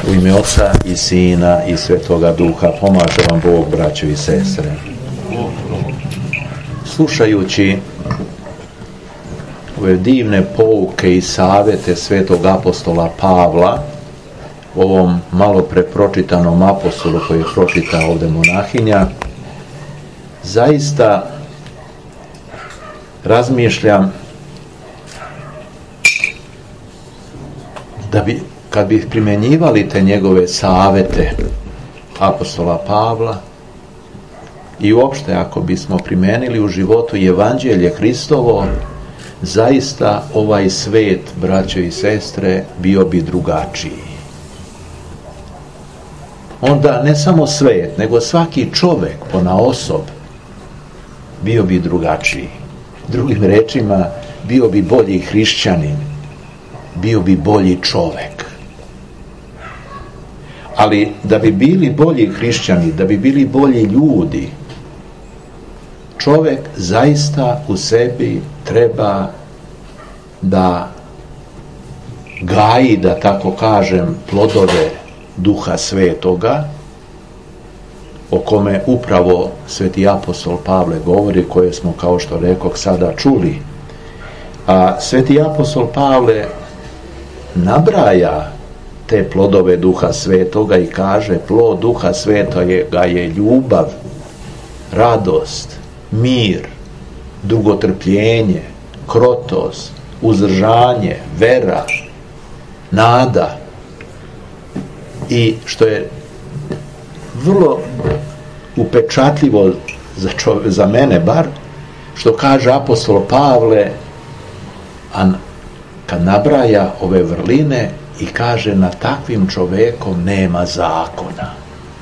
U ime Oca i Sina i Svetoga Duha, pomaže vam Bog, braćo i sestre. Slušajući ove divne pouke i savjete svetog apostola Pavla, ovom malo prepročitanom apostolu koji je pročitao ovdje monahinja, zaista razmišljam da bi, kad bi primjenjivali te njegove savjete apostola Pavla i uopšte ako bismo primenili u životu Evanđelje Hristovo, zaista ovaj svet, braćo i sestre, bio bi drugačiji. Onda ne samo svet, nego svaki čovjek ponaosob bio bi drugačiji. Drugim rečima, bio bi bolji hrišćanin, bio bi bolji čovjek. Ali da bi bili bolji hrišćani, da bi bili bolji ljudi, čovjek zaista u sebi treba da gaji, da tako kažem, plodove Duha Svetoga, o kome upravo sveti apostol Pavle govori, koje smo, kao što rekoh, sada čuli. A sveti apostol Pavle nabraja te plodove Duha Svetoga i kaže: plod Duha Svetoga je ljubav, radost, mir, dugotrpljenje, krotost, uzdržanje, vera, nada. I što je vrlo upečatljivo za mene bar, što kaže apostol Pavle, kad nabraja ove vrline i kaže: nad takvim čovjekom nema zakona.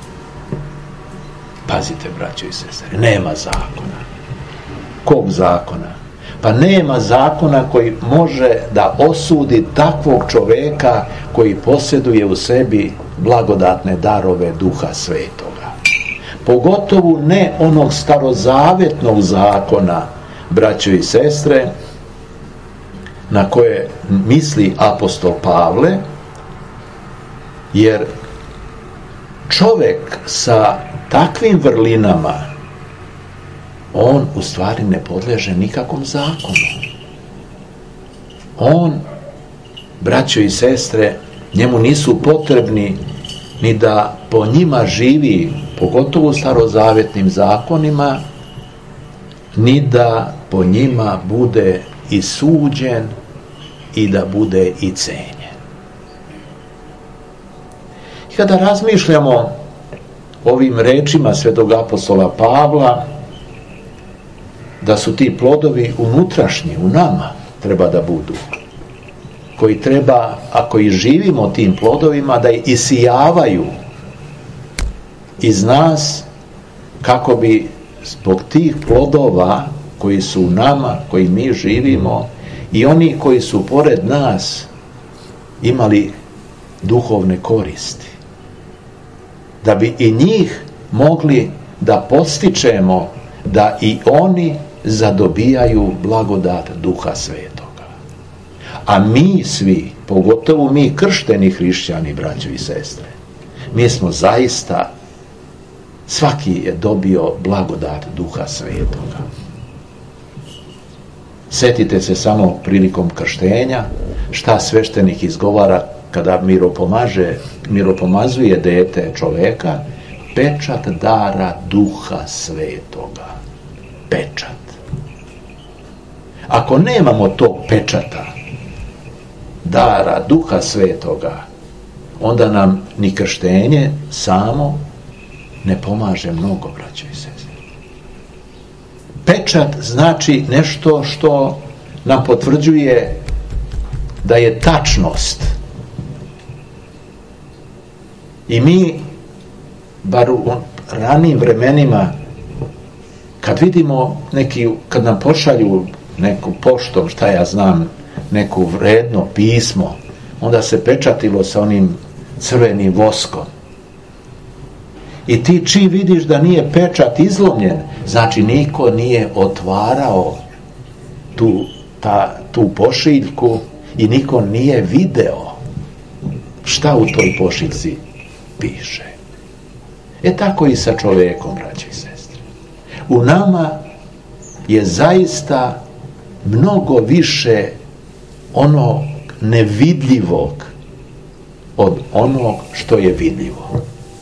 Pazite, braćo i sestre, nema zakona. Kog zakona? Pa nema zakona koji može da osudi takvog čovjeka koji posjeduje u sebi blagodatne darove Duha Svetoga. Pogotovo ne onog starozavetnog zakona, braćo i sestre, na koje misli apostol Pavle, jer čovjek sa takvim vrlinama, on u stvari ne podleže nikakvom zakonu. On, braćo i sestre, njemu nisu potrebni ni da po njima živi, pogotovo u starozavetnim zakonima, ni da po njima bude i suđen i da bude i cenjen. I kada razmišljamo ovim rečima svetog apostola Pavla, da su ti plodovi unutrašnji, u nama treba da budu, koji treba, ako i živimo tim plodovima, da isijavaju iz nas, kako bi zbog tih plodova koji su u nama, koji mi živimo, i oni koji su pored nas imali duhovne koristi, da bi i njih mogli da podstičemo da i oni zadobijaju blagodat Duha Svetoga. A mi svi, pogotovo mi kršteni hrišćani, braćo i sestre, mi smo zaista, svaki je dobio blagodat Duha Svetoga. Setite se samo prilikom krštenja šta sveštenik izgovara kada miropomazuje dete čoveka: pečat dara Duha Svetoga. Pečat. Ako nemamo tog pečata dara Duha Svetoga, onda nam ni krštenje samo ne pomaže mnogo, braćo i sestre. Pečat znači nešto što nam potvrđuje da je tačnost. I mi, bar u ranijim vremenima, kad vidimo kad nam pošalju neku poštom, šta ja znam, neko vredno pismo, onda se pečatilo sa onim crvenim voskom. I ti čim vidiš da nije pečat izlomljen, znači niko nije otvarao tu pošiljku i niko nije video šta u toj pošiljci piše. Tako i sa čovjekom, braće i sestre. U nama je zaista mnogo više onog nevidljivog od onog što je vidljivo.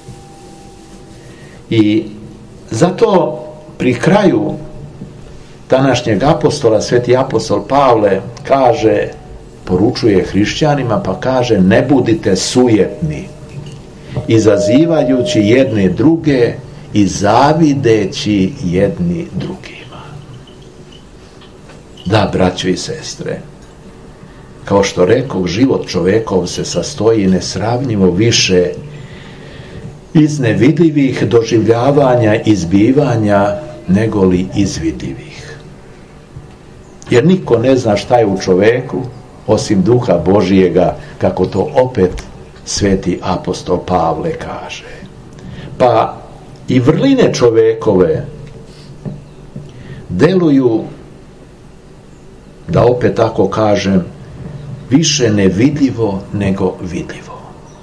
I zato pri kraju današnjeg apostola, sveti apostol Pavle kaže, poručuje hrišćanima, pa kaže: ne budite sujetni, izazivajući jedne druge i zavideći jedni drugima. Da, braćo i sestre, kao što rekoh, život čovekov se sastoji nesravnjivo više iz nevidljivih doživljavanja, izbivanja, nego li izvidljivih. Jer niko ne zna šta je u čoveku osim duha Božijega, kako to opet sveti apostol Pavle kaže. Pa i vrline čovekove deluju, da opet tako kažem, više nevidljivo nego vidljivo.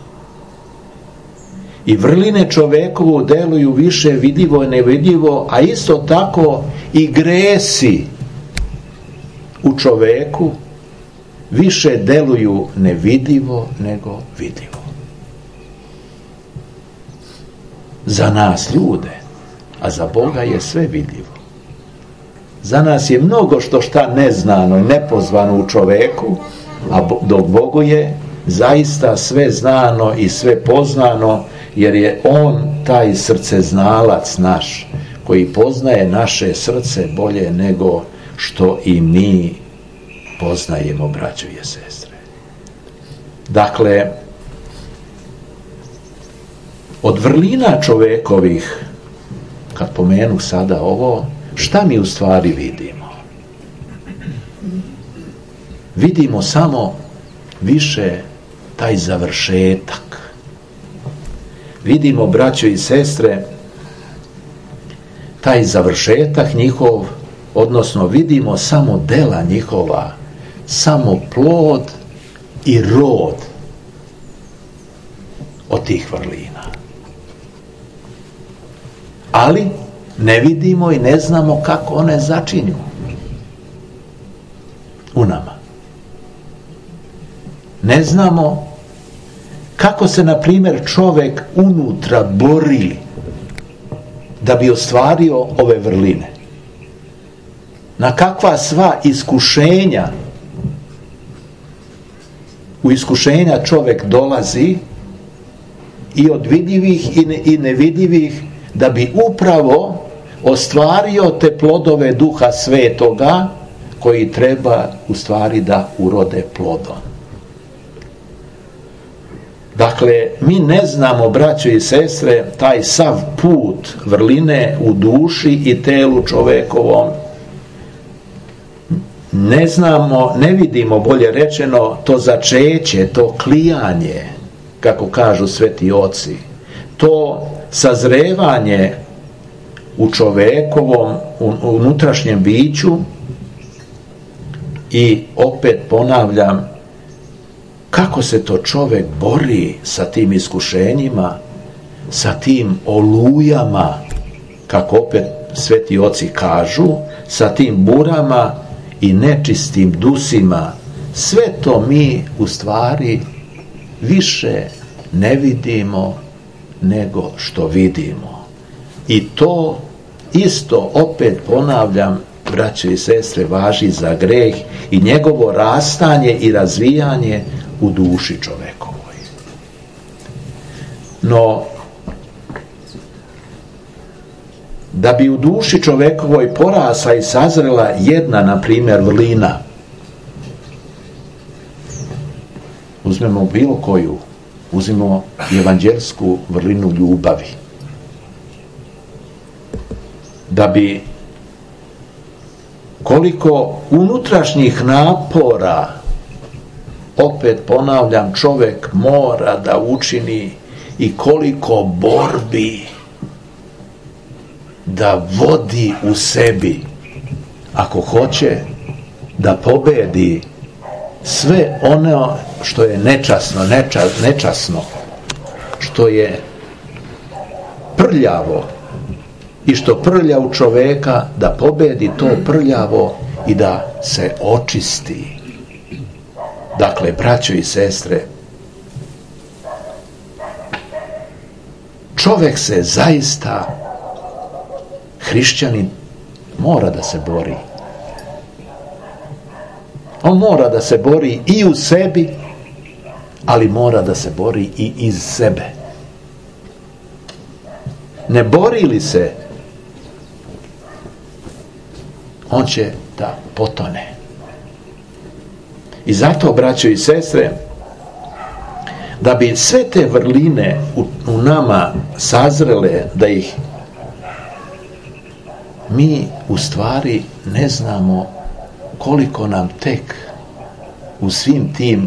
I vrline čovekovu deluju više vidljivo i nevidljivo, a isto tako i gresi u čoveku više deluju nevidljivo nego vidljivo. Za nas ljude, a za Boga je sve vidljivo. Za nas je mnogo šta neznano i nepozvano u čoveku, a dok Bogu je zaista sve znano i sve poznano, jer je On taj srceznalac naš, koji poznaje naše srce bolje nego što i mi poznajemo, braćo i sestre. Dakle, od vrlina čovekovih, kad pomenu sada ovo, šta mi u stvari vidimo? Vidimo samo više taj završetak. Vidimo, braćo i sestre, taj završetak njihov, odnosno vidimo samo dela njihova, samo plod i rod od tih vrlina. Ali ne vidimo i ne znamo kako one začinju u nama. Ne znamo kako se, na primjer, čovjek unutra bori da bi ostvario ove vrline. Na kakva sva iskušenja, u iskušenja čovjek dolazi, i od vidljivih i nevidljivih, da bi upravo ostvario te plodove Duha Svetoga, koji treba u stvari da urode plodom. Dakle, mi ne znamo, braćo i sestre, taj sav put vrline u duši i telu čovekovom. Ne znamo, ne vidimo, bolje rečeno, to začeće, to klijanje, kako kažu sveti oci, to sazrevanje u čovekovom unutrašnjem biću. I opet ponavljam, kako se to čovjek bori sa tim iskušenjima, sa tim olujama, kako opet sveti oci kažu, sa tim burama i nečistim dusima. Sve to mi u stvari više ne vidimo nego što vidimo. I to isto, opet ponavljam, braćo i sestre, važi za greh i njegovo rastanje i razvijanje u duši čovekovoj. No, da bi u duši čovekovoj porasla i sazrela jedna, na primjer, vrlina, uzmemo bilo koju, uzmemo evanđelsku vrlinu ljubavi. Da bi koliko unutrašnjih napora, opet ponavljam, čovjek mora da učini i koliko borbi da vodi u sebi, ako hoće da pobedi sve što je nečasno, što je prljavo i što prlja u čoveka, da pobedi to prljavo i da se očisti. Dakle, braćo i sestre, čovek se zaista, hrišćanin, mora da se bori. On mora da se bori i u sebi, ali mora da se bori i iz sebe. Ne bori li se, on će da potone. I zato, braćo i sestre, da bi sve te vrline u nama sazrele, da ih mi u stvari ne znamo koliko nam tek u svim tim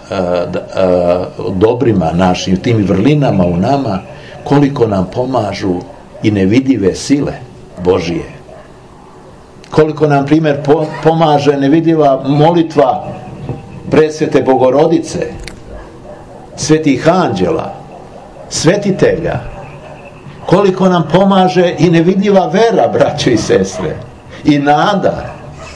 dobrima našim, tim vrlinama u nama, koliko nam pomažu i nevidive sile Božije. Koliko nam, primjer, pomaže nevidljiva molitva presvete Bogorodice, svetih anđela, svetitelja. Koliko nam pomaže i nevidljiva vera, braćo i sestre, i nada.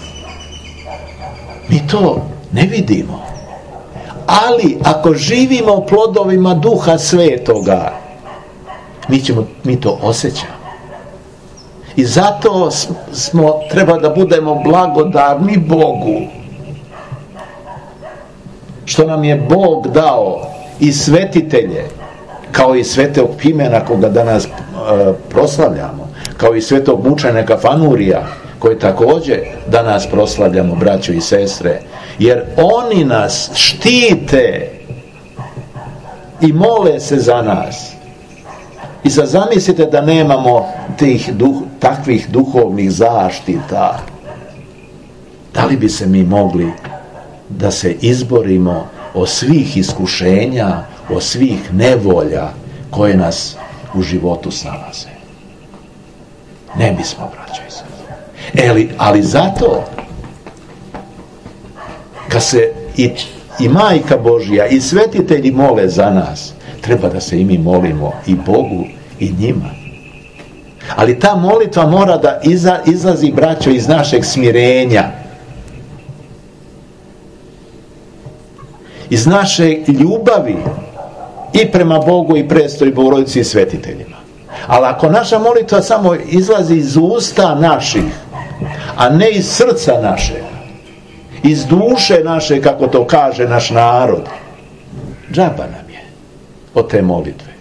Mi to ne vidimo. Ali ako živimo plodovima Duha Svetoga, mi to osjećamo. I zato treba da budemo blagodarni Bogu, što nam je Bog dao i svetitelje, kao i svetog Pimena koga danas proslavljamo, kao i svetog mučenika Fanurija, koje također danas proslavljamo, braćo i sestre, jer oni nas štite i mole se za nas. I sad zamislite da nemamo takvih duhovnih zaštita. Da li bi se mi mogli da se izborimo od svih iskušenja, od svih nevolja koje nas u životu snalaze? Ne bismo, braćo i sestre. Ali zato, kad se i Majka Božja i svetitelji mole za nas, treba da se i mi molimo i Bogu i njima. Ali ta molitva mora da izlazi, braćo, iz našeg smirenja, iz naše ljubavi i prema Bogu i prestoj Bogorodici i svetiteljima. Ali ako naša molitva samo izlazi iz usta naših, a ne iz srca našeg, iz duše naše, kako to kaže naš narod, džaba nam je od te molitve.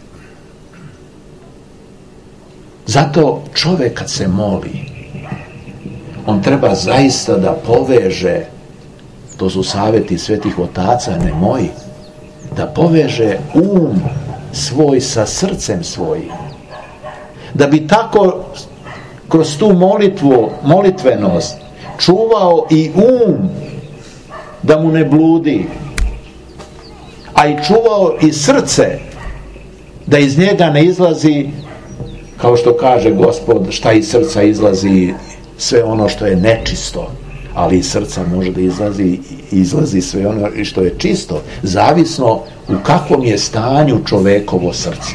Zato čovjek kad se moli, on treba zaista da poveže, to su savjeti svetih otaca, ne moji, da poveže svoj sa srcem svojim, da bi tako kroz tu molitvenost čuvao i da mu ne bludi, a i čuvao i srce, da iz njega ne izlazi, kao što kaže Gospod, šta iz srca izlazi, sve ono što je nečisto, ali iz srca može da izlazi sve ono što je čisto, zavisno u kakvom je stanju čovekovo srce.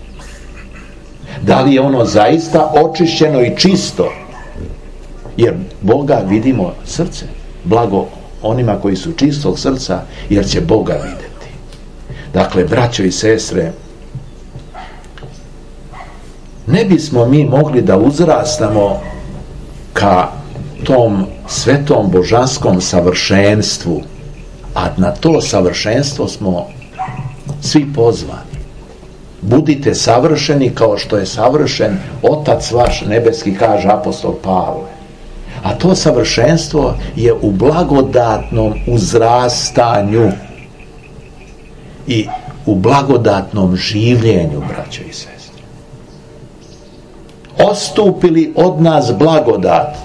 Da li je ono zaista očišćeno i čisto? Jer Boga vidimo srce. Blago onima koji su čistog srca, jer će Boga vidjeti. Dakle, braćo i sestre, ne bismo mi mogli da uzrastamo ka tom svetom božanskom savršenstvu, a na to savršenstvo smo svi pozvani. Budite savršeni kao što je savršen Otac vaš nebeski, kaže apostol Pavle. A to savršenstvo je u blagodatnom uzrastanju i u blagodatnom življenju, braćo i sestre. Ostupili od nas blagodat,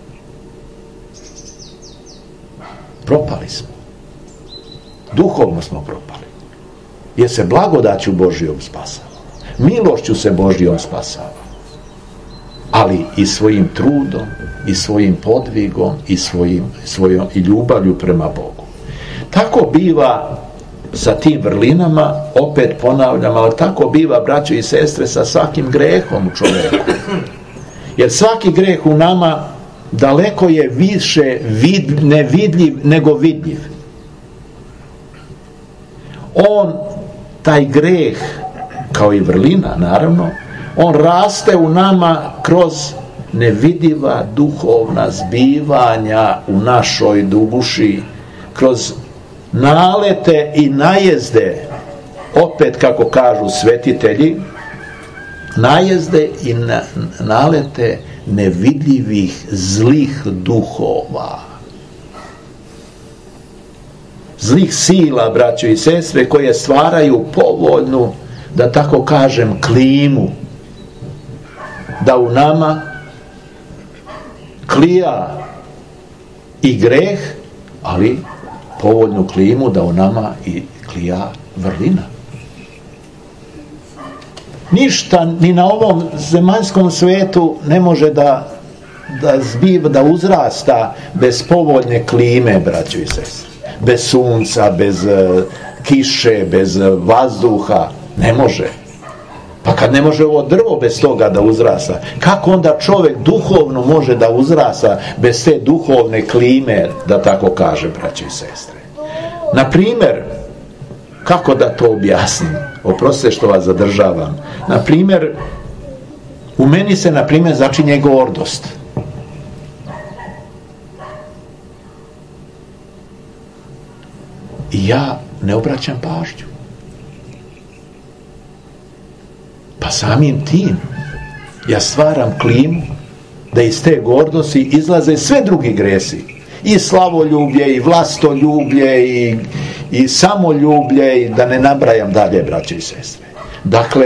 propali smo. Duhovno smo propali. Jer se blagodaću Božijom spasava. Milošću se Božijom spasava. Ali i svojim trudom, i svojim podvigom, i svojom i ljubavlju prema Bogu. Tako biva sa tim vrlinama, opet ponavljam, ali tako biva, braćo i sestre, sa svakim grehom u čovjeku. Jer svaki greh u nama daleko je više nevidljiv nego vidljiv. Taj greh, kao i vrlina naravno, on raste u nama kroz nevidiva duhovna zbivanja u našoj duši, kroz nalete i najezde, opet kako kažu svetitelji, najezde i nalete nevidljivih zlih duhova, zlih sila, braćo i sestre, koje stvaraju povoljnu, da tako kažem, klimu, da u nama klija i greh, ali povoljnu klimu da u nama i klija vrlina. Ništa ni na ovom zemaljskom svetu ne može da uzrasta bez povoljne klime, braćo i sestre. Bez sunca, bez kiše, bez vazduha. Ne može. Pa kad ne može ovo drvo bez toga da uzrasta, kako onda čovjek duhovno može da uzrasta bez te duhovne klime, da tako kaže, braćo i sestre? Na primjer, kako da to objasnim? Oprostite što vas zadržavam. Na primjer, u meni se, na primjer, začinje gordost. I ja ne obraćam pažnju. Pa samim tim ja stvaram klimu da iz te gordosti izlaze sve drugi gresi. I slavoljublje, i vlastoljublje, i samoljublje, i da ne nabrajam dalje, braće i sestre. Dakle,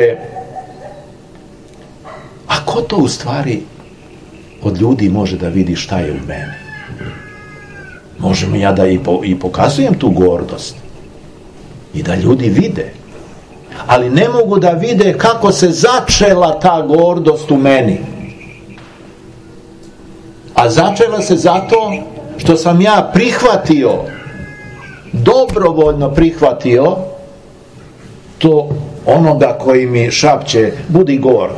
a ko to u stvari od ljudi može da vidi šta je u meni? Možemo ja da i pokazujem tu gordost i da ljudi vide, ali ne mogu da vide kako se začela ta gordost u meni. A začela se zato što sam ja prihvatio, dobrovoljno prihvatio to onoga koji mi šapće, budi gord,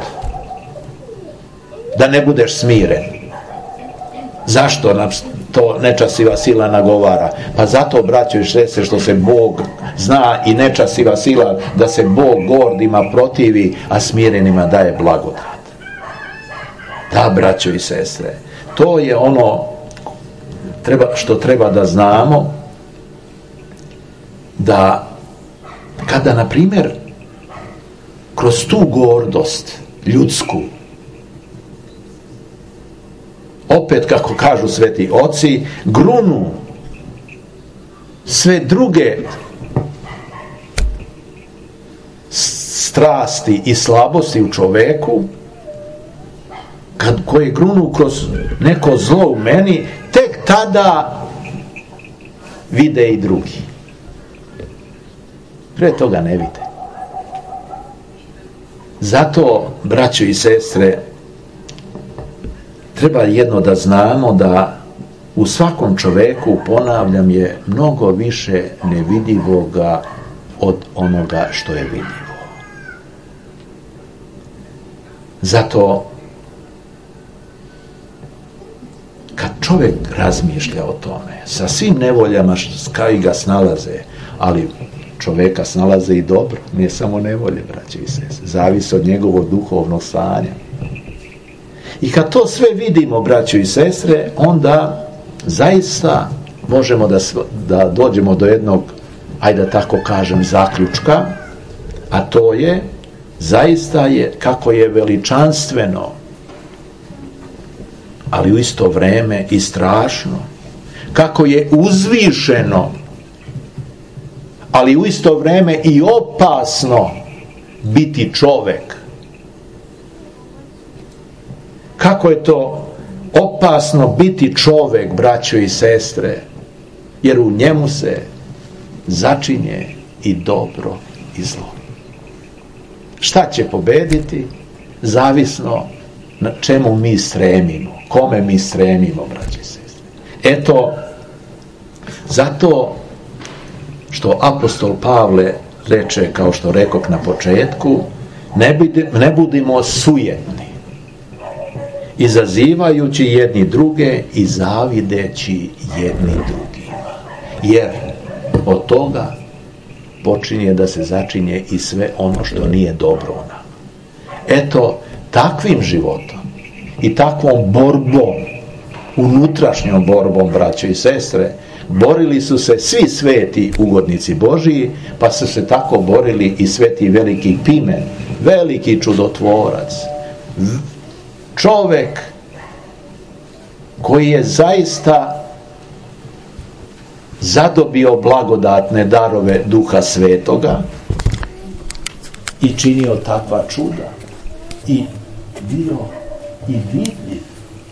da ne budeš smiren. Zašto nam to nečasiva sila nagovara? Pa zato, braćo i sestre, što se Bog zna i nečasiva sila da se Bog gordima protivi, a smirenima daje blagodat. Da, braćo i sestre, to je ono što treba da znamo, da kada, na primjer, kroz tu gordost ljudsku, opet kako kažu sveti oci, grunu sve druge strasti i slabosti u čoveku, koje grunu kroz neko zlo u meni, tek tada vide i drugi. Pre toga ne vide. Zato, braćo i sestre, treba jedno da znamo, da u svakom čoveku, ponavljam, je mnogo više nevidivoga od onoga što je vidljivo. Zato kad čovjek razmišlja o tome, sa svim nevoljama koji ga snalaze, ali čovjeka snalaze i dobro, nije samo nevolje, braće i sestre, zavisi od njegovog duhovnog stanja. I kad to sve vidimo, braćo i sestre, onda zaista možemo da dođemo do jednog, ajde da tako kažem, zaključka, a to je, zaista je, kako je veličanstveno, ali u isto vreme i strašno, kako je uzvišeno, ali u isto vreme i opasno biti čovek. Kako je to opasno biti čovek, braćo i sestre, jer u njemu se začinje i dobro i zlo. Šta će pobediti? Zavisno na čemu mi stremimo, kome mi stremimo, braćo i sestre. Eto, zato što apostol Pavle reče, kao što rekok na početku, ne budimo sujetni, izazivajući jedni druge i zavideći jedni drugima. Jer od toga počinje da se začinje i sve ono što nije dobro u nama. Eto, takvim životom i takvom borbom, unutrašnjom borbom, braćo i sestre, borili su se svi sveti ugodnici Božiji, pa su se tako borili i sveti veliki Pimen, veliki čudotvorac, čovjek koji je zaista zadobio blagodatne darove Duha Svetoga i činio takva čuda i bio i vidljiv.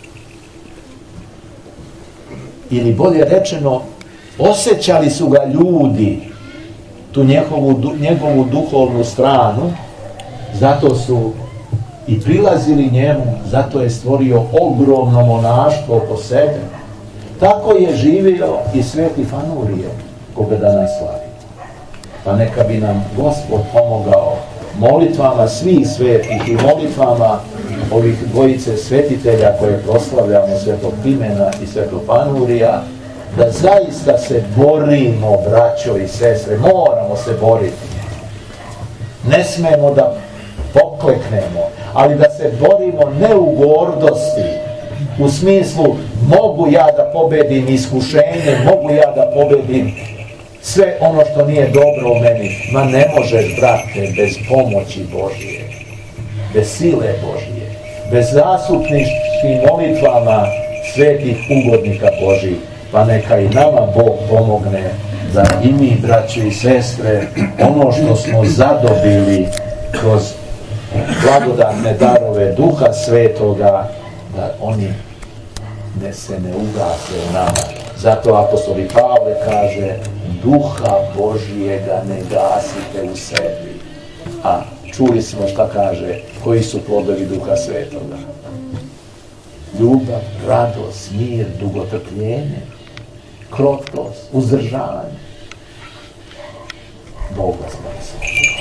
Ili bolje rečeno, osjećali su ga ljudi, tu njegovu duhovnu stranu, zato su i prilazili njemu, zato je stvorio ogromno monaštvo po sebi. Tako je živio i sveti Fanurije, koga danas slavimo. Pa neka bi nam Gospod pomogao molitvama svih svetih i molitvama ovih dvojice svetitelja koje proslavljamo, svetog Pimena i svetog Fanurija, da zaista se borimo, braćo i sestre, moramo se boriti. Ne smemo da pokleknemo, ali da se borimo ne u gordosti, u smislu mogu ja da pobedim iskušenje, mogu ja da pobedim sve ono što nije dobro u meni. Ma ne možeš, brate, bez pomoći Božije, bez sile Božije, bez zastupničkih molitvama svetih ugodnika Božih. Pa neka i nama Bog pomogne da i mi, braćo i sestre, ono što smo zadobili kroz blagodatne darove Duha Svetoga, da oni se ne ugase u nama. Zato apostol i Pavle kaže, Duha Božijega ne gasite u sebi. A čuli smo šta kaže, koji su plodovi Duha Svetoga. Ljubav, radost, mir, dugotrpljenje, krotkost, uzdržavanje. Bog vas blagoslovi.